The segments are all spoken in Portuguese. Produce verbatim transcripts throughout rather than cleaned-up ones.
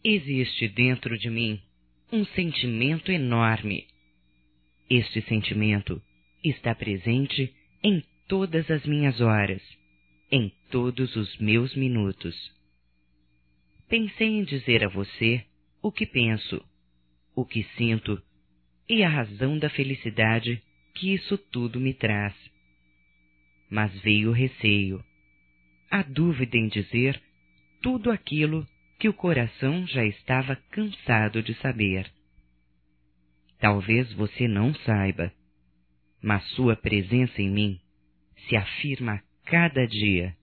Existe dentro de mim um sentimento enorme. Este sentimento está presente em todas as minhas horas, em todos os meus minutos. Pensei em dizer a você o que penso, o que sinto e a razão da felicidade que isso tudo me traz. Mas veio o receio, a dúvida em dizer tudo aquilo que o coração já estava cansado de saber. Talvez você não saiba, mas sua presença em mim se afirma a cada dia.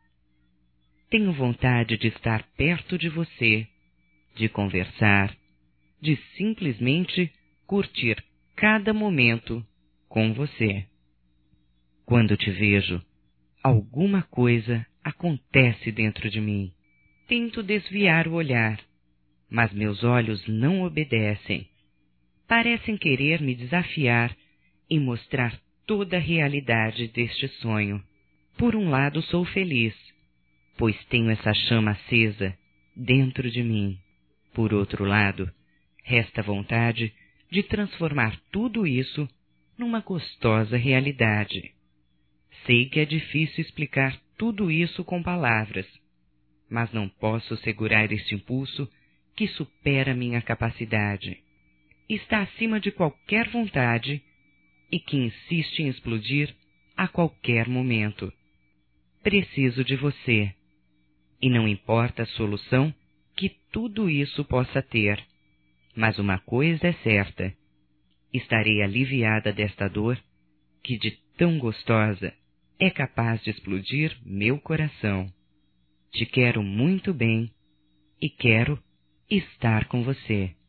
Tenho vontade de estar perto de você, de conversar, de simplesmente curtir cada momento com você. Quando te vejo, alguma coisa acontece dentro de mim. Tento desviar o olhar, mas meus olhos não obedecem. Parecem querer me desafiar e mostrar toda a realidade deste sonho. Por um lado sou feliz, pois tenho essa chama acesa dentro de mim. Por outro lado, resta a vontade de transformar tudo isso numa gostosa realidade. Sei que é difícil explicar tudo isso com palavras, mas não posso segurar este impulso que supera minha capacidade. Está acima de qualquer vontade e que insiste em explodir a qualquer momento. Preciso de você, e não importa a solução que tudo isso possa ter, mas uma coisa é certa: estarei aliviada desta dor que, de tão gostosa, é capaz de explodir meu coração. Te quero muito bem e quero estar com você.